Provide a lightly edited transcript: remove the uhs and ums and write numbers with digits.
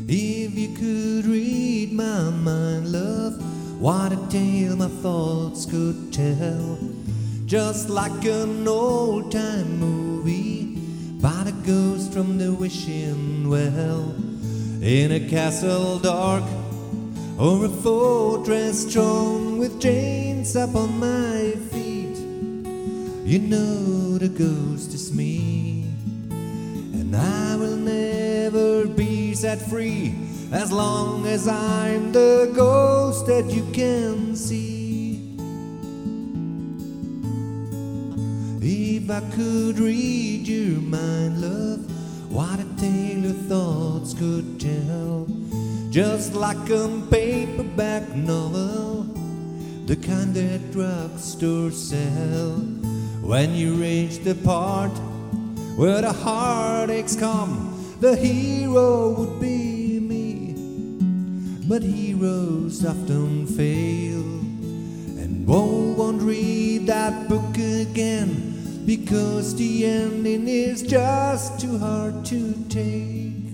If you could read my mind, love, what a tale my thoughts could tell. Just like an old-time movie about a ghost from the wishing well. In a castle dark or a fortress strong with chains up on my feet, you know the ghost is me, and I will never be set free as long as I'm the ghost that you can see. If I could read your mind, love, what a tale your thoughts could tell. Just like a paperback novel, the kind that drugstores sell. When you reach the part where the heartaches come, the hero would be me. But heroes often fail, and won't read that book again, because the ending is just too hard to take.